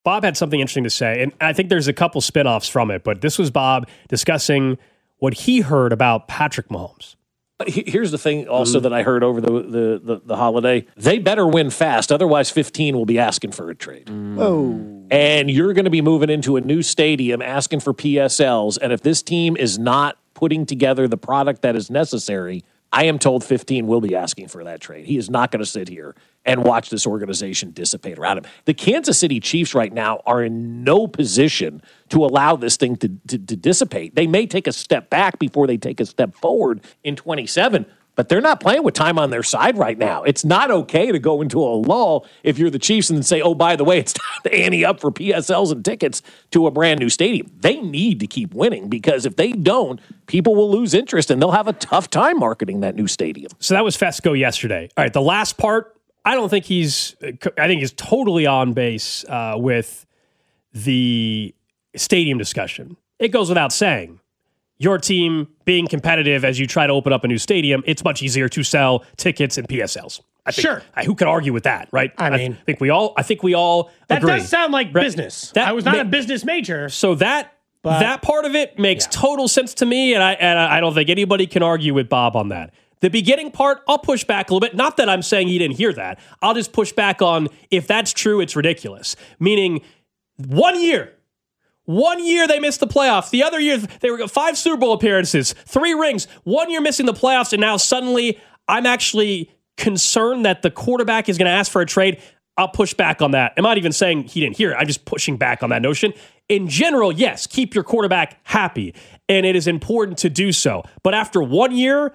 Bob had something interesting to say, and I think there's a couple spinoffs from it, but this was Bob discussing what he heard about Patrick Mahomes. Here's the thing also that I heard over the holiday. They better win fast, otherwise 15 will be asking for a trade. Oh. And you're going to be moving into a new stadium asking for PSLs, and if this team is not putting together the product that is necessary, I am told 15 will be asking for that trade. He is not going to sit here and watch this organization dissipate around him. The Kansas City Chiefs right now are in no position to allow this thing to dissipate. They may take a step back before they take a step forward in 27, but they're not playing with time on their side right now. It's not okay to go into a lull if you're the Chiefs and then say, oh, by the way, it's time to ante up for PSLs and tickets to a brand new stadium. They need to keep winning because if they don't, people will lose interest and they'll have a tough time marketing that new stadium. So that was Fesco yesterday. All right, the last part, I think he's totally on base with the stadium discussion. It goes without saying. Your team being competitive as you try to open up a new stadium, it's much easier to sell tickets and PSLs. Sure. Who could argue with that, right? I think we all that agree. does sound like business. I was not a business major. So that part of it makes total sense to me, and I don't think anybody can argue with Bob on that. The beginning part, I'll push back a little bit. Not that I'm saying he didn't hear that. I'll just push back on if that's true, it's ridiculous. Meaning 1 year. 1 year they missed the playoffs. The other year they were 5 Super Bowl appearances, 3 rings. 1 year missing the playoffs, and now suddenly I'm actually concerned that the quarterback is going to ask for a trade. I'll push back on that. I'm not even saying he didn't hear it. I'm just pushing back on that notion. In general, yes, keep your quarterback happy, and it is important to do so. But after 1 year,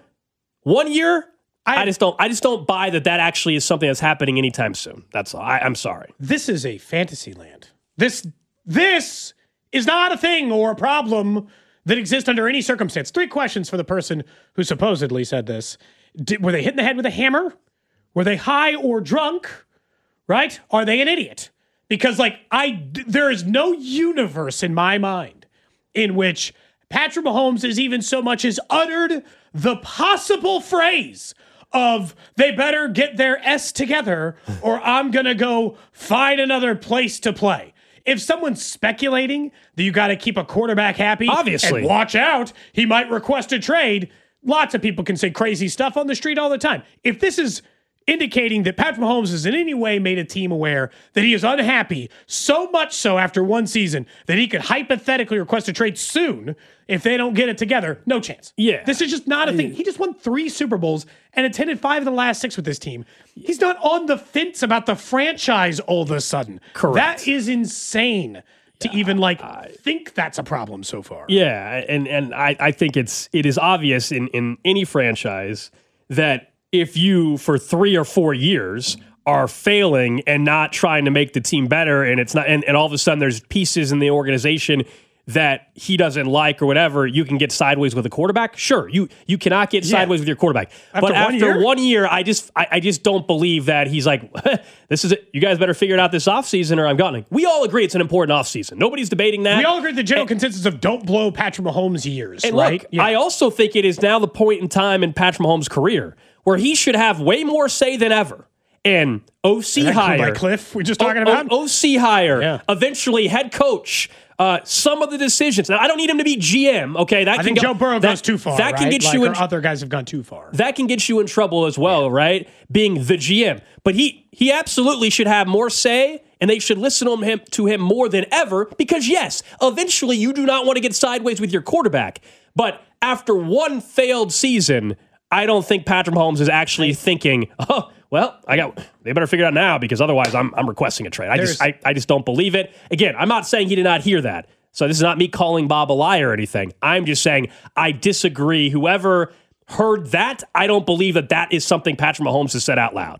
I just don't buy that actually is something that's happening anytime soon. That's all. I'm sorry. This is a fantasy land. This is not a thing or a problem that exists under any circumstance. 3 questions for the person who supposedly said this. Were they hit in the head with a hammer? Were they high or drunk? Right? Are they an idiot? Because there is no universe in my mind in which Patrick Mahomes has even so much as uttered the possible phrase of they better get their S together or I'm going to go find another place to play. If someone's speculating that you got to keep a quarterback happy, obviously, and watch out, he might request a trade, lots of people can say crazy stuff on the street all the time. If this is indicating that Patrick Mahomes has in any way made a team aware that he is unhappy, so much so after 1 season that he could hypothetically request a trade soon if they don't get it together, no chance. Yeah. This is just not a thing. He just won 3 Super Bowls and attended 5 of the last 6 with this team. He's not on the fence about the franchise all of a sudden. Correct. That is insane to even think that's a problem so far. Yeah, and I think it is obvious in any franchise that if you, for 3 or 4 years, are failing and not trying to make the team better, and it's not, and all of a sudden there's pieces in the organization that he doesn't like or whatever, you can get sideways with a quarterback. Sure, you cannot get sideways with your quarterback. After 1 year, I just don't believe that he's like, this is it. You guys better figure it out this offseason or I'm gone. We all agree it's an important offseason. Nobody's debating that. We all agree the general consensus of don't blow Patrick Mahomes' years, and right? Look, I also think it is now the point in time in Patrick Mahomes' career where he should have way more say than ever. And OC hire. By Cliff, we're just talking about? OC hire, eventually head coach. Some of the decisions. Now, I don't need him to be GM. Okay, I think Joe Burrow goes too far. That can get you in. Other guys have gone too far. That can get you in trouble as well, right? Being the GM, but he absolutely should have more say, and they should listen to him more than ever. Because yes, eventually you do not want to get sideways with your quarterback, but after 1 failed season, I don't think Patrick Mahomes is actually thinking, oh, well, they better figure it out now because otherwise I'm requesting a trade. I just don't believe it. Again, I'm not saying he did not hear that. So this is not me calling Bob a liar or anything. I'm just saying I disagree. Whoever heard that, I don't believe that is something Patrick Mahomes has said out loud.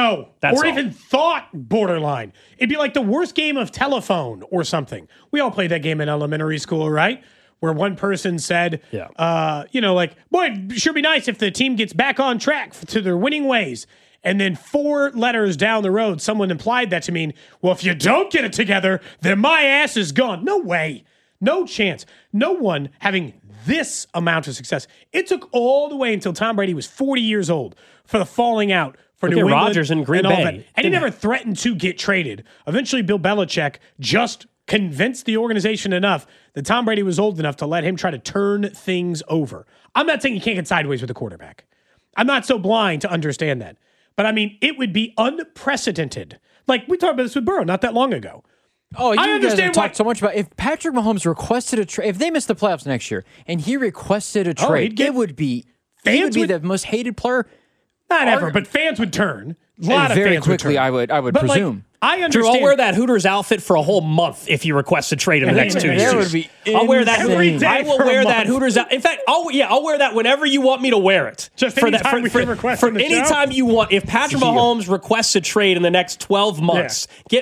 Even thought borderline. It'd be like the worst game of telephone or something. We all played that game in elementary school, right? Where one person said, boy, it'd sure be nice if the team gets back on track to their winning ways. And then 4 letters down the road, someone implied that to mean, well, if you don't get it together, then my ass is gone. No way. No chance. No one having this amount of success. It took all the way until Tom Brady was 40 years old for the falling out for Look New at England Rodgers in Green and all Bay. that. And he never threatened to get traded. Eventually, Bill Belichick just convinced the organization enough that Tom Brady was old enough to let him try to turn things over. I'm not saying you can't get sideways with a quarterback. I'm not so blind to understand that. But I mean, it would be unprecedented. Like we talked about this with Burrow not that long ago. Oh, you I guys understand have talked so much about if Patrick Mahomes requested a trade, if they missed the playoffs next year and he requested a trade, it would be the most hated player. Not ever, but fans would turn. A lot of very fans quickly. would turn. I would But, like, presume. I understand. Drew, I'll wear that Hooters outfit for a whole month if you request a trade in the next 2 years. That would be I'll wear that. insane. I will for a wear that month. Hooters out. In fact, I'll wear that whenever you want me to wear it. Just for anytime we can request on the show? anytime you want. If Patrick Mahomes requests a trade in the next 12 months, I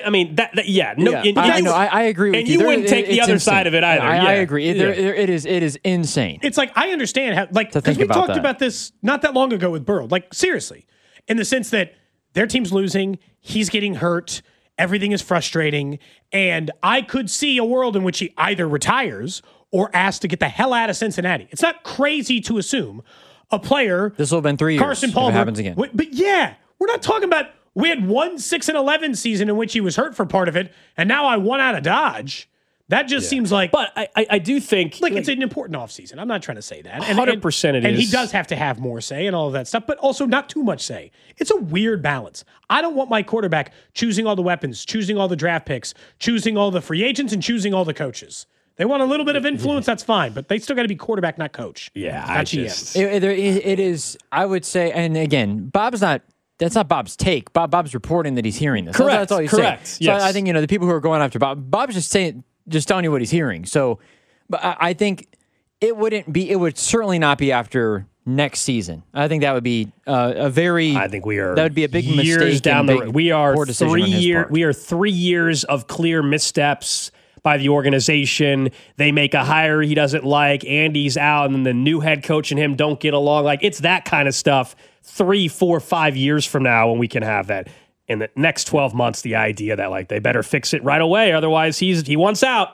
agree with and you. you wouldn't take the other side of it either. I agree. It is insane. It's like I understand how, like, because think we about talked that. about this not that long ago with Burrow. Like, seriously, in the sense that their team's losing, he's getting hurt, everything is frustrating, and I could see a world in which he either retires or asked to get the hell out of Cincinnati. It's not crazy to assume a player. This will have been 3 years. Carson if Palmer it happens again. But yeah, we're not talking about we had 1-6-11 season in which he was hurt for part of it, and now I won out of Dodge. That just seems like. But I do think Like, it's an important offseason. I'm not trying to say that. 100% it and he is. does have to have more say and all of that stuff, but also not too much say. It's a weird balance. I don't want my quarterback choosing all the weapons, choosing all the draft picks, choosing all the free agents, and choosing all the coaches. They want a little bit of influence, that's fine, but they still got to be quarterback, not coach. Yeah, not I GM. just It is. I would say, and again, that's not Bob's take. Bob's reporting that he's hearing this. Correct, That's all he's correct, saying. yes. So I think the people who are going after Bob's just telling you what he's hearing. So, but I think it would certainly not be after next season. I think that would be a very. I think that would be a big years mistake down the road. We are 3 years. We are 3 years of clear missteps by the organization. They make a hire he doesn't like. Andy's out, and then the new head coach and him don't get along. Like, it's that kind of stuff. 3, 4, 5 years from now, when we can have that. In the next 12 months, the idea that like they better fix it right away, otherwise he wants out.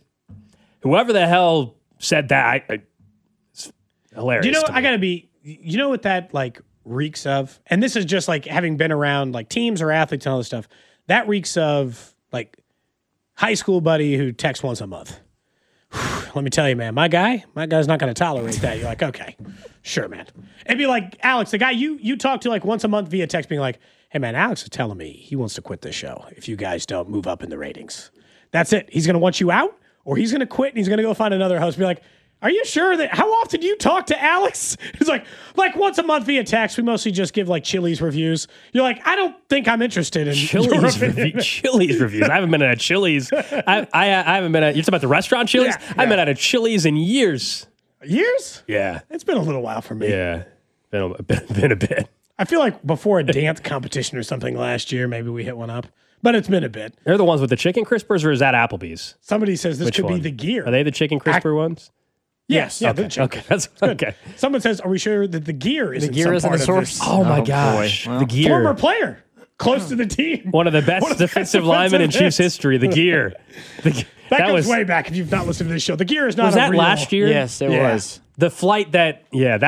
Whoever the hell said that, it's hilarious. You know, to me. I got to be, you know what that like reeks of? And this is just like having been around like teams or athletes and all this stuff. That reeks of like high school buddy who texts once a month. Let me tell you, man, my guy's not going to tolerate that. You're like, okay, sure, man. It'd be like Alex, the guy you talk to like once a month via text being like, hey, man, Alex is telling me he wants to quit this show if you guys don't move up in the ratings. That's it. He's going to want you out, or he's going to quit and he's going to go find another host. Be like, are you sure that, how often do you talk to Alex? He's like once a month via text. We mostly just give like Chili's reviews. You're like, I don't think I'm interested in Chili's reviews. I haven't been at a Chili's. I haven't been at, you're talking about the restaurant Chili's? Yeah, I haven't been at a Chili's in years. Years? Yeah. It's been a little while for me. Yeah. Been a bit. I feel like before a dance competition or something last year, maybe we hit one up. But it's been a bit. They're the ones with the chicken crispers, or is that Applebee's? Somebody says this Which could one? be the gear. Are they the chicken crisper ones? Yes. Yeah. Okay. That's okay. Someone says, are we sure that the gear isn't gear some isn't part a of source? this? Oh my Oh, gosh. boy. Well, the gear. Former player, close to the team. One of the best defensive linemen in Chiefs history. The gear. That goes way back if you've not listened to this show. The gear is not Was a that real- last year? Yes, it Yeah. was. The flight that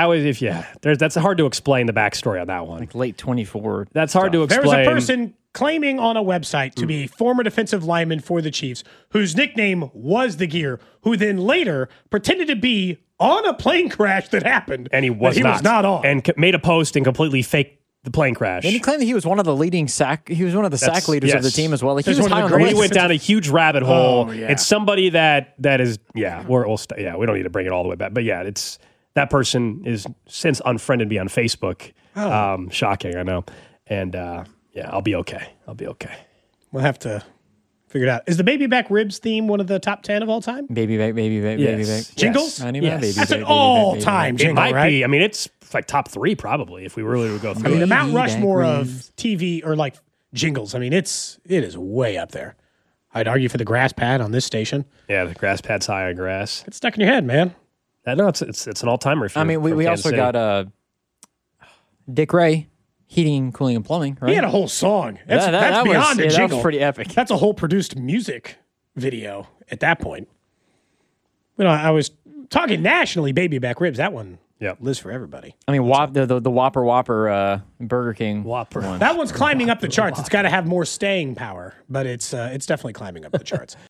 that's hard to explain the backstory on that one. Late 24. That's hard to There explain. was a person claiming on a website to be a former defensive lineman for the Chiefs whose nickname was the gear, who then later pretended to be on a plane crash that happened. and he was not on. and made a post and completely faked the plane crash. And he claimed that he was one of the leading sack. He was one of the sack leaders of the yes. team as well. Like, he That's was one of high the on the great- We list. went down a huge rabbit hole. Oh, yeah. It's somebody that is we don't need to bring it all the way back, but yeah, it's that person is since unfriended me on Facebook. Shocking, I know, and I'll be okay. We'll have to figure it out. Is the baby back ribs theme one of the top 10 of all time? Baby back. Yes. Jingles? Honey, Yes. my baby That's back, an baby all-time back, baby It jingle, might right? be. I mean, it's like top 3 probably if we really would go through. I mean, the it. Mount Baby back Rushmore of ribs. TV or like jingles. I mean, it is way up there. I'd argue for the grass pad on this station. Yeah, the grass pad's high on grass. It's stuck in your head, man. No, it's an all timer. I mean, we also got Dick Ray, heating, cooling, and plumbing. Right? He had a whole song. That's that beyond a that jingle. was pretty epic. That's a whole produced music video at that point. You know, I was talking nationally, baby back ribs. That one Yep. Liz for everybody. I mean, the Whopper Burger King Whopper. one. That one's climbing up the charts. It's got to have more staying power, but it's definitely climbing up the charts.